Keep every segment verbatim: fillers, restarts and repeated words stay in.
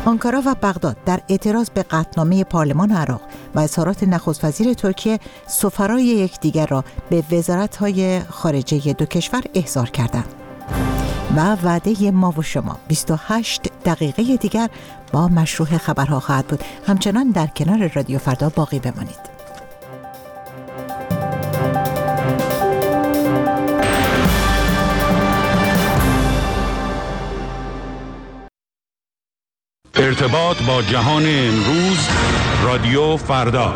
آنکارا و بغداد در اعتراض به قطعنامه پارلمان عراق و اظهارات نخست وزیر ترکیه سفرای یکدیگر را به وزارت‌های خارجه دو کشور احضار کردند. و وعده ما و شما بیست و هشت دقیقه دیگر با مشروع خبرها خواهد بود. همچنان در کنار رادیو فردا باقی بمانید. ارتباط با جهان امروز، رادیو فردا.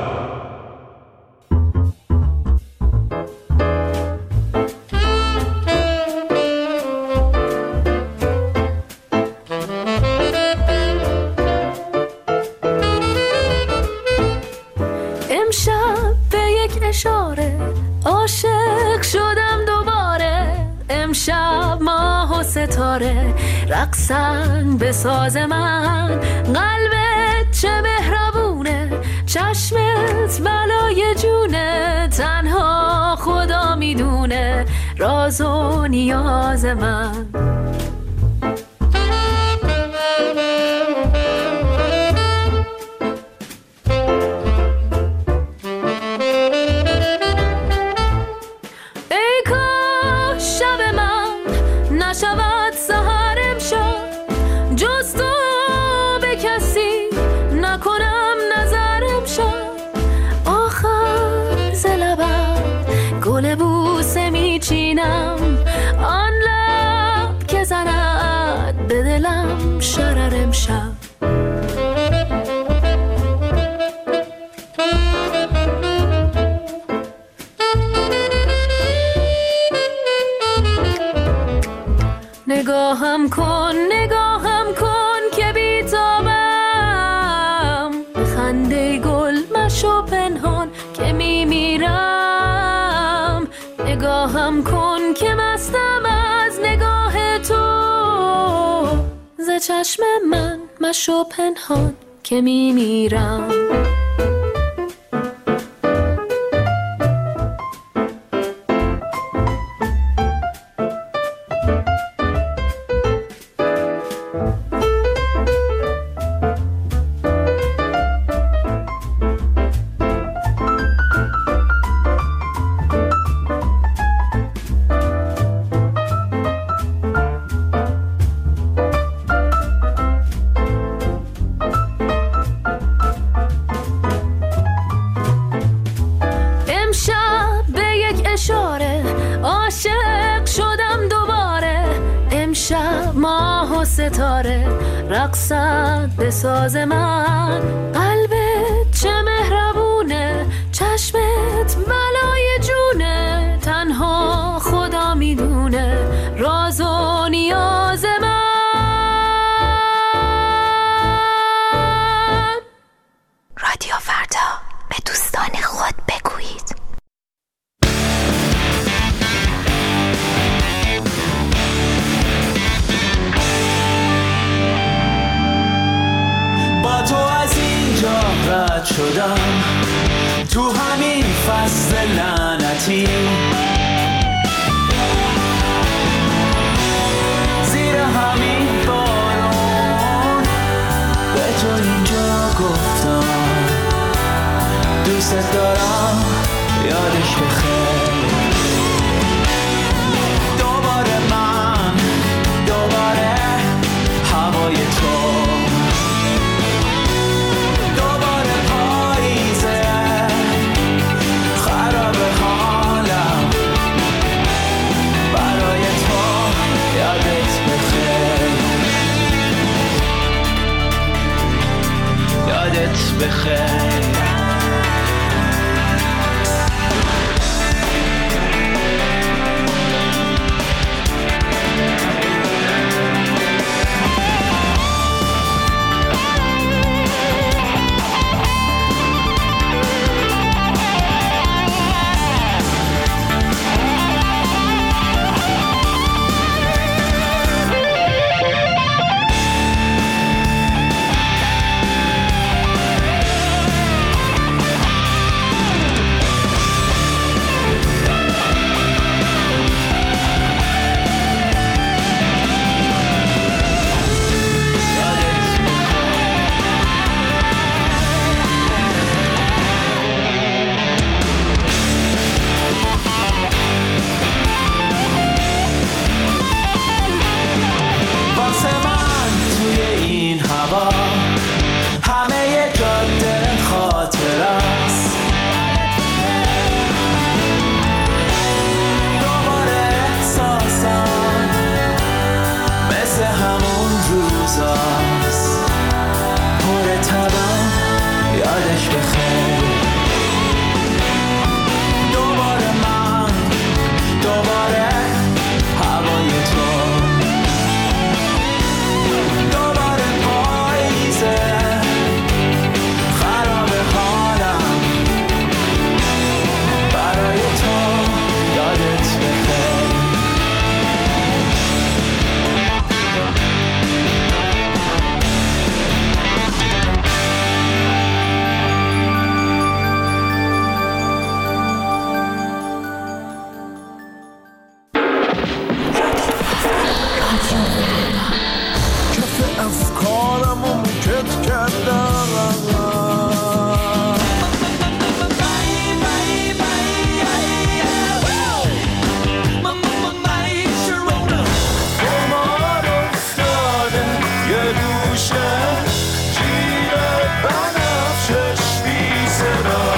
امشب به یک اشاره عاشق شدم دوباره، امشب ماه و ستاره رقصن به ساز من، قلبت چه مهربونه، چشمت بلای جونه، تنها خدا میدونه راز و نیاز من. آن لب که زند به دلم شرر امشب، نگاهم کن نگاهم کن که بیتابم، خنده گل مشو پنهان که میمیرم، نگاهم کن که مستم از نگاه تو، ز چشم من مشو پنهان که میمیرم. ستاره رقصد به ساز من، قلبت چه مهربونه، چشمت بلای جونه، تنها خدا میدونه راز و نیاز من. رادیو فردا، به دوستان خود بگویید. تو از اینجا رد شدم، تو همین فصل لعنتی، زیر همین بارون به تو اینجا گفتم دوست دارم، یادش بخیر. دوباره من دوباره هوای تو، بخیر. عشق جیب بنفشش بی صدا.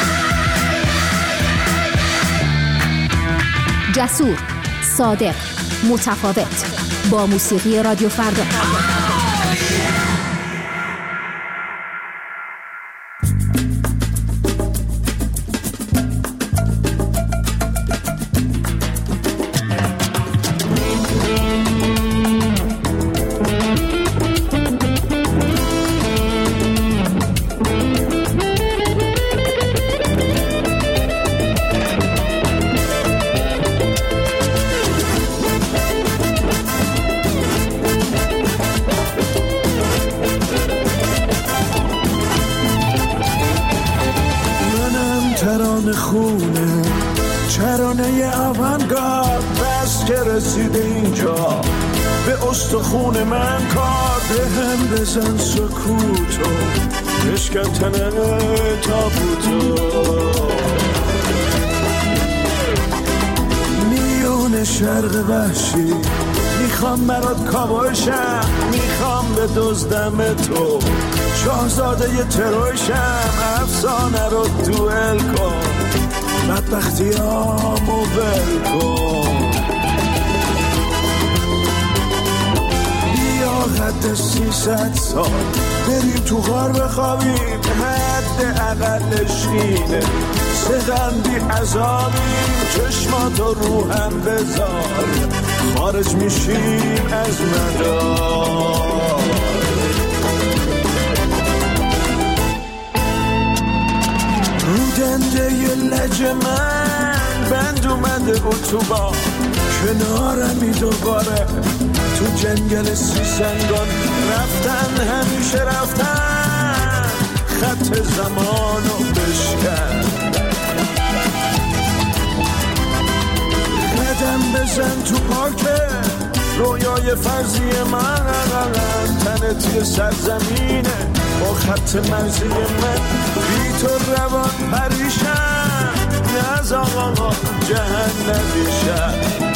جسور، صادق، متفاوت، با موسیقی رادیو فردا. خونه چرانه آونگارد بس که رسیده اینجا به استخون من کار به هم بزن سکوتو بشکن تنه تابوتو میون شرق وحشی میخوام برات کابوشم میخوام به دزدم تو شاهزاده ی تروشم افسانه رو دوئل کن بدبختی هامو ول کن بیا حد سیصد سال بریم تو غار بخوابیم حد اقلش اینه سغندی عذابیم چشماتو رو هم بذار خارج میشیم از مدار رو دنده ی لج من بند اومده اتوبان کنارمی دوباره تو جنگل سیسنگان رفتن همیشه رفتن خط زمانو بشکن قدم بزن تو پاکه رویای فرضی من تنه توی سرزمینه با خط مرزی من بی تو روان پریشم نز آقا جهنمی شد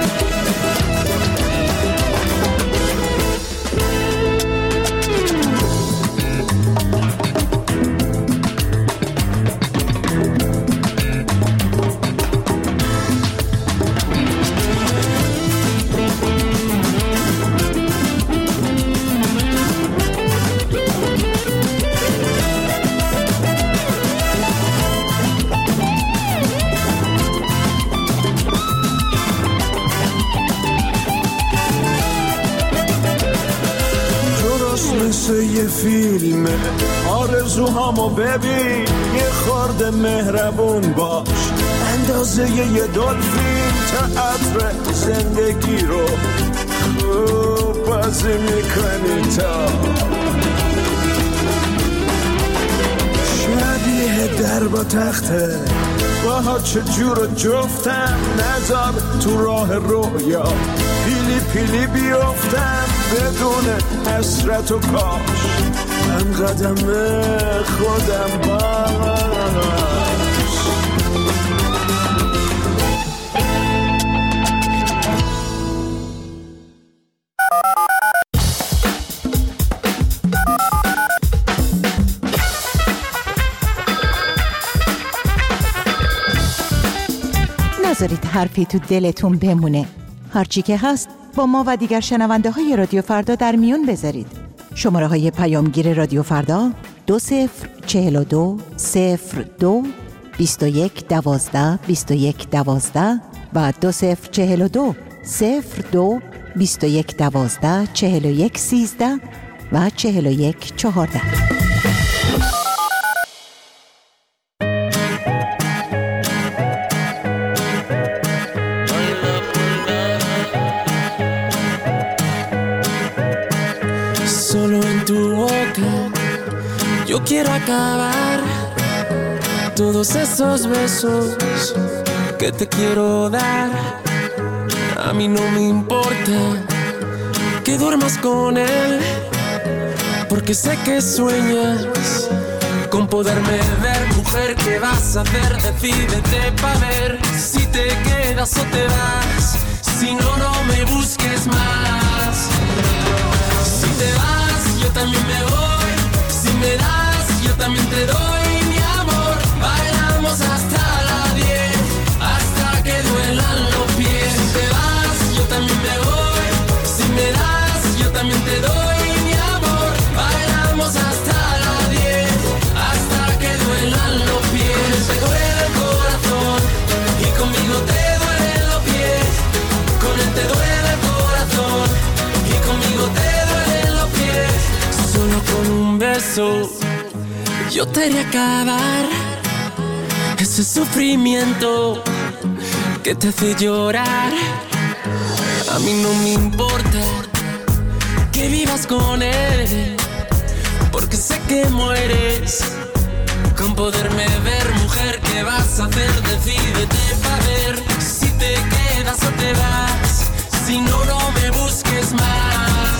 یه فیلمه آرزوهامو ببین یه خورده مهربون باش اندازه یه دلفین تئاتر زندگی رو خوب بازی میکنی تا شبیه در با تخته باها چجور جفتم نذار تو راه رویا پیلی پیلی بیفتم بدون حسرت و کاش من قدم خودم باش نذارید حرفی تو دلتون بمونه. هرچی که هست با ما و دیگر شنونده های رادیو فردا در میون بذارید. شماره های پیامگیر رادیو فردا دو صفر چهل و دو صفر دو بیست و یک دوازده بیست و یک دوازده و دو صفر چهل و دو صفر دو بیست و یک دوازده چهل و یک سیزده و چهل و یک چهارده. Yo quiero acabar todos esos besos que te quiero dar. A mí no me importa que duermas con él, porque sé que sueñas con poderme ver. Mujer, ¿qué vas a hacer? Decídete pa' ver si te quedas o te vas. Si no, no me busques más. Si te vas yo también me voy. Si me das, yo también te doy mi amor. Bailamos hasta las diez, hasta que duelan los pies. Si te vas, yo también me voy. Si me das, yo también te doy mi amor. Bailamos hasta las diez, hasta que duelan los pies. Te duele el corazón y conmigo te duelen los pies. Con él te duele el corazón y conmigo te duelen los pies. Solo con un beso yo te haré acabar ese sufrimiento que te hace llorar. A mí no me importa que vivas con él, porque sé que mueres con poderme ver. Mujer, ¿qué vas a hacer? Decídete para ver si te quedas o te vas. Si no, no me busques más.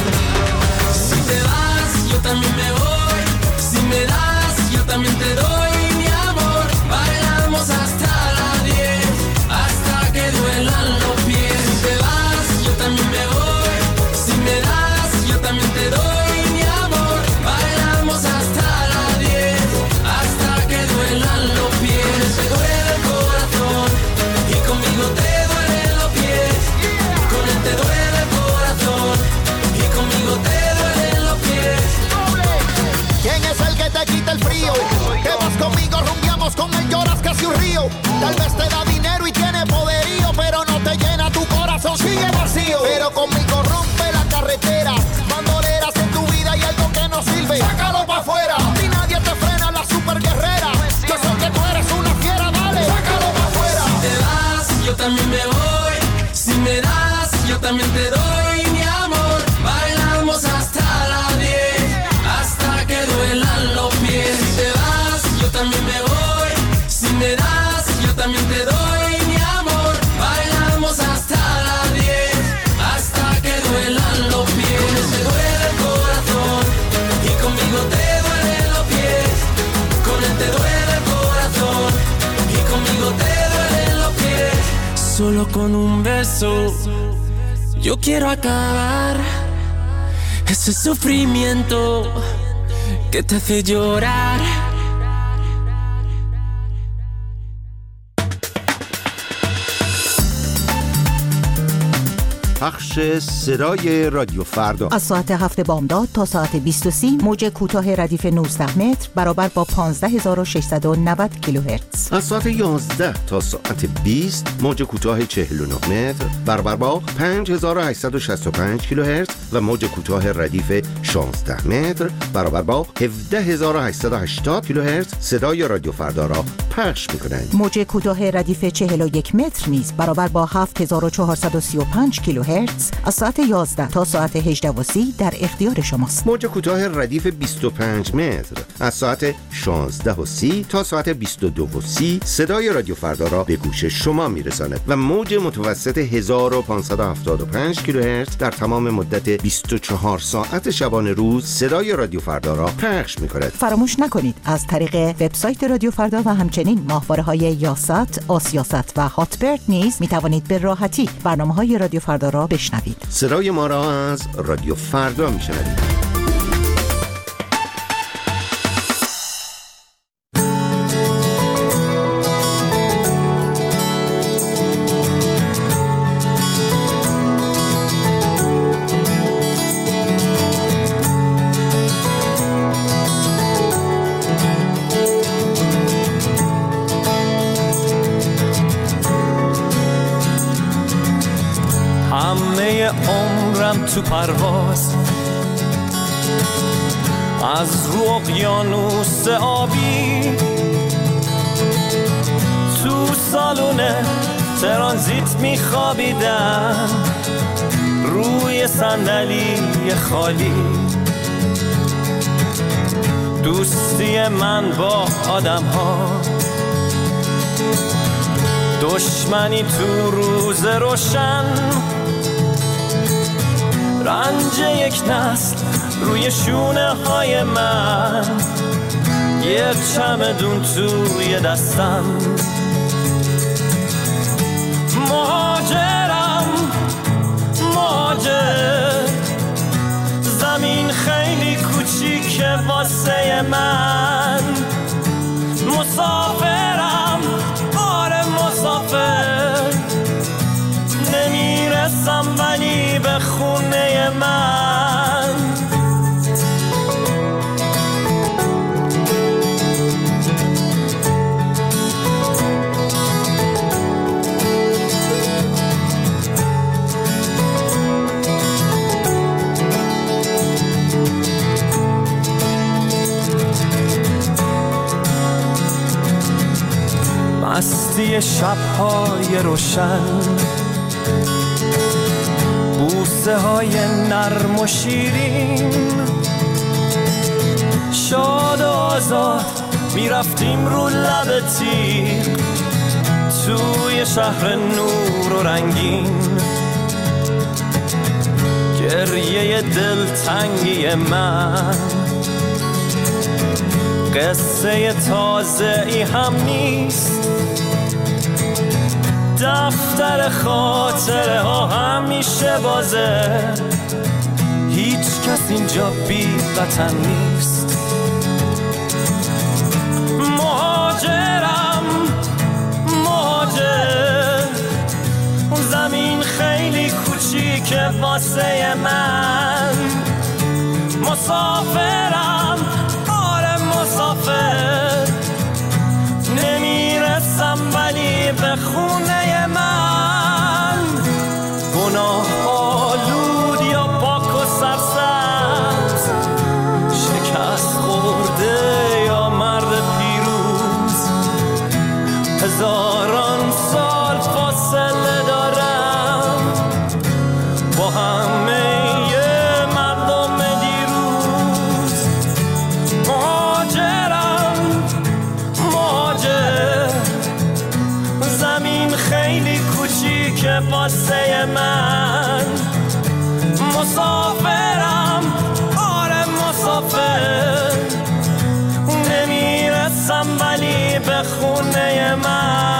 Si te vas, yo también me voy. Si me das, yo también te doy mi amor. Bailamos hasta las diez, hasta que duelan los pies. Si te vas, yo también me voy. Si me das, yo también te doy mi amor. Bailamos hasta las diez, hasta que duelan los pies. Te duele el corazón y conmigo te duelen los pies. Con él te duele el corazón y conmigo te duelen los pies. ¿Quién es el que te quita el frío? Que vas conmigo, rumbiamos con él, lloras casi un río. Tal vez te da dinero y tiene poderío, pero no te llena tu corazón, sigue vacío. Pero conmigo rompe la carretera, bandoleras en tu vida y algo que no sirve, sácalo pa' afuera. Y nadie te frena, la super guerrera. Yo sé que tú eres una fiera, dale, sácalo pa' afuera. Si te vas, yo también me voy. Si me das, yo también te doy mi amor. Bailamos hasta las diez, hasta que duelan los pies. Si te vas, yo también me voy. Si me das, yo también te doy mi amor. Bailamos hasta las diez, hasta que duelan los pies. Te duele el corazón y conmigo te duelen los pies. Con él te duele el corazón y conmigo te duelen los pies. Solo con un beso yo quiero acabar ese sufrimiento que te hace llorar. پخش صدای رادیو فردا از ساعت هفت بامداد تا ساعت بیست و سه موج کوتاه ردیف نوزده متر برابر با پانزده هزار و ششصد و نود کیلوهرتز. از ساعت یازده تا ساعت بیست موج کوتاه چهل و نه متر برابر با پنج هزار و هشتصد و شصت و پنج کیلوهرتز و موج کوتاه ردیف شانزده متر برابر با هفده هزار و هشتصد و هشتاد کیلوهرتز صدای رادیو فردا را پخش می‌کنند. موج کوتاه ردیف چهل و یک متر نیز برابر با هفت هزار و چهارصد و سی و پنج کیلوهرتز از ساعت یازده تا ساعت هجده و سی در اختیار شماست. موج کوتاه ردیف بیست و پنج متر از ساعت شانزده و سی تا ساعت بیست و دو و سی صدای رادیو فردا را به گوش شما میرساند و موج متوسط هزار و پانصد و هفتاد و پنج کیلوهرتز در تمام مدت بیست و چهار ساعت شبانه روز صدای رادیو فردا را پخش می‌کند. فراموش نکنید از طریق وبسایت رادیو فردا و همچنین ماهواره‌های یاست، آسیاست و هاتبرد نیز می‌توانید به راحتی برنامه‌های رادیو فردا را بشنوید. صدای ما را از رادیو فردا میشنوید. تو پرواز از رو اقیانوس آبی تو سالون ترانزیت میخوابیدم روی صندلی خالی. دوستی من با آدم ها، دشمنی تو روز روشن، رنج یک نسل روی شونه های من، یه چمدون توی دستم. مهاجرم مهاجر، زمین خیلی واسه من. مسافرم، آره مسافر، نمیرسم ولی به خونه من. مستی شب‌های روشن، بوسه های نرم و شیرین، شاد و آزاد میرفتیم رو لب تیغ توی شهر نور و رنگین. گریه دلتنگی من قصه تازه ای هم نیست، دفتر خاطره ها همیشه بازه، هیچ کس اینجا بی وطن نیست. مهاجرم مهاجر، زمین خیلی کوچیکه واسه من. مسافرم، آره مسافر، نمیرسم ولی به خونه من. گناه آلود یا پاک و سرسبز، شکست خورده یا مرد پیروز، هزاران سال فاصله دارم با همه مردم دیروز. مهاجرم مهاجر، زمین خیلی کوچیکه واسه من. مسافرم، آره مسافر، نمیرسم ولی به خونه من.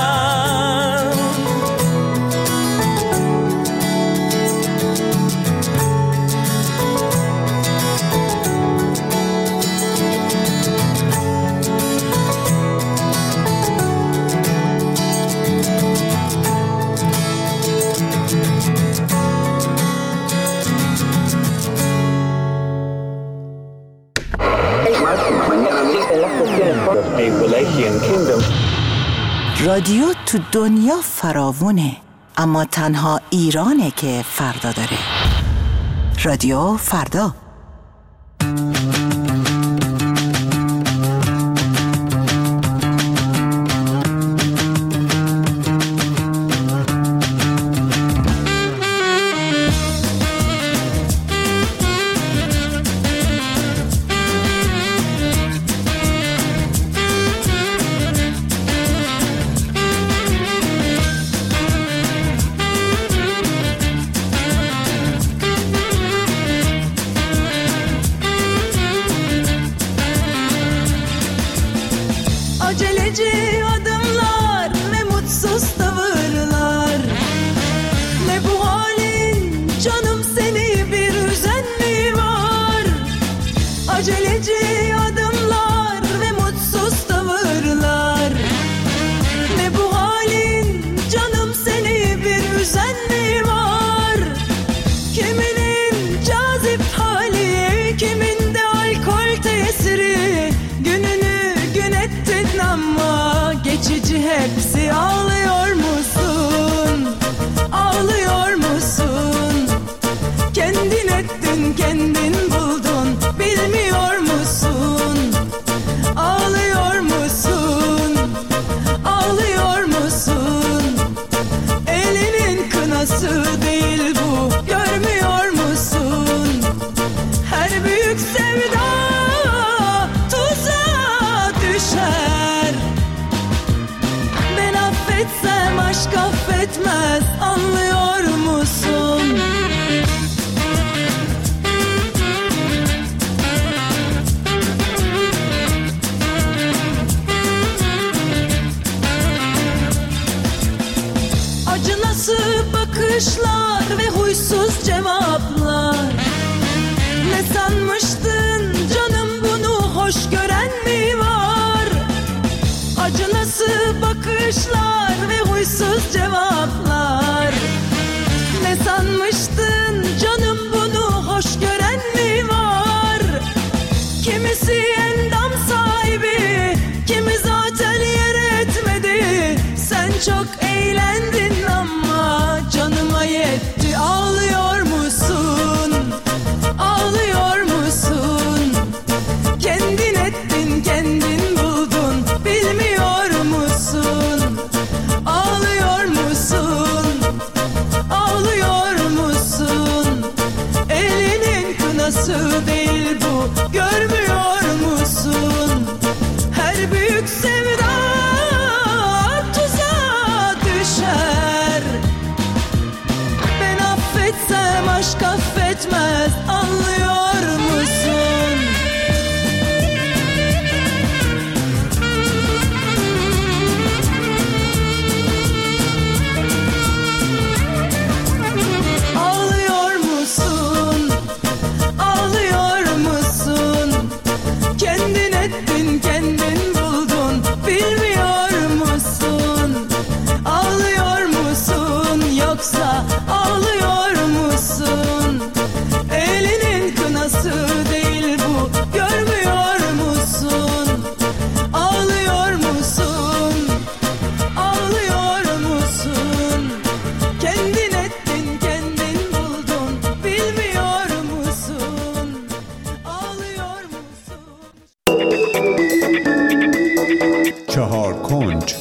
رادیو تو دنیا فراوونه، اما تنها ایرانه که فردا داره. رادیو فردا. Aceleci adımlar, ne mutsuz tavırlar. Ne bu halin canım, seni bir üzen mi var? Aceleci adımlar ve mutsuz tavırlar. Ne bu halin canım, seni bir üzen mi var? Kiminin cazip hali, kiminde alkol tesiri, gününü gün ettin ama geçici hepsi. Ağlıyor musun? Ağlıyor musun? Kendin ettin, kendin buldun, bilmiyor musun? Ağlıyor musun? Ağlıyor musun? Elinin kınası değil bu, görmüyor musun? Her büyük sevda tuzağa düşer. Ben affetsem aşk affetmez, anlıyor musun? Kimisi endam sahibi, kimi zaten yer etmedi. Sen çok eğlendin ama canıma yetti. Ağlıyor musun? Ağlıyor musun? Kendin ettin, kendin buldun, bilmiyor musun? Ağlıyor musun? Ağlıyor musun? Elinin kınası değil bu, görmüyor musun? Her büyük sevda tuzağa düşer. Ben affetsem aşk affetmez, anlıyor musun? Ağlıyor musun? Ağlıyor musun? Kendin ettin, kendin buldun, bilmiyor musun? Ağlıyor musun yoksa ağlıyor musun? Elinin kınası değil bu, görmüyor musun? Ağlıyor musun? Ağlıyor musun? Kendin ettin, kendin buldun, bilmiyor musun? Ağlıyor musun? چهار کنج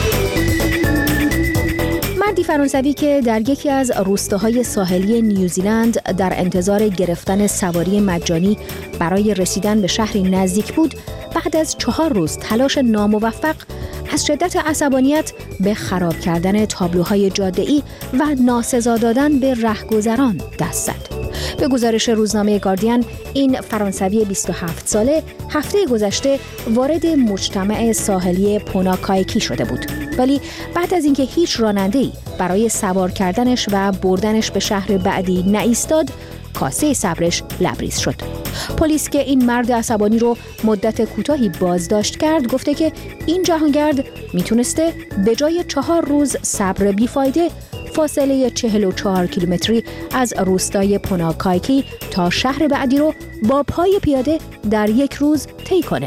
مردی فرانسوی که در یکی از روستاهای ساحلی نیوزیلند در انتظار گرفتن سواری مجانی برای رسیدن به شهری نزدیک بود، بعد از چهار روز تلاش ناموفق از شدت عصبانیت به خراب کردن تابلوهای جاده‌ای و ناسزا دادن به رهگذران دست زد. به گزارش روزنامه گاردین، این فرانسوی بیست و هفت ساله هفته گذشته وارد مجتمع ساحلی پوناکایکی شده بود، ولی بعد از اینکه هیچ راننده‌ای برای سوار کردنش و بردنش به شهر بعدی نایستاد، کاسه صبرش لبریز شد. پلیس که این مرد عصبانی رو مدت کوتاهی بازداشت کرد، گفته که این جهانگرد میتونسته به جای چهار روز صبر بیفایده فاصله چهل و چهار کیلومتری از روستای پوناکایکی تا شهر بعدی رو با پای پیاده در یک روز طی کنه.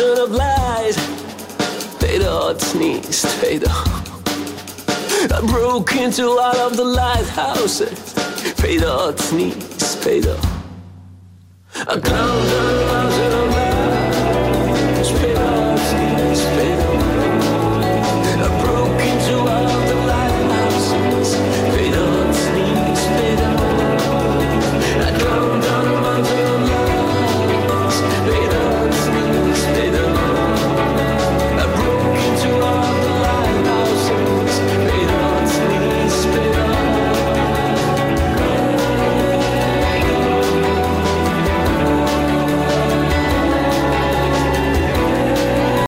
thousand of lies. پیدات نیست پیدا. I broke into all of the lighthouses. پیدات نیست پیدا. I counted a thousand of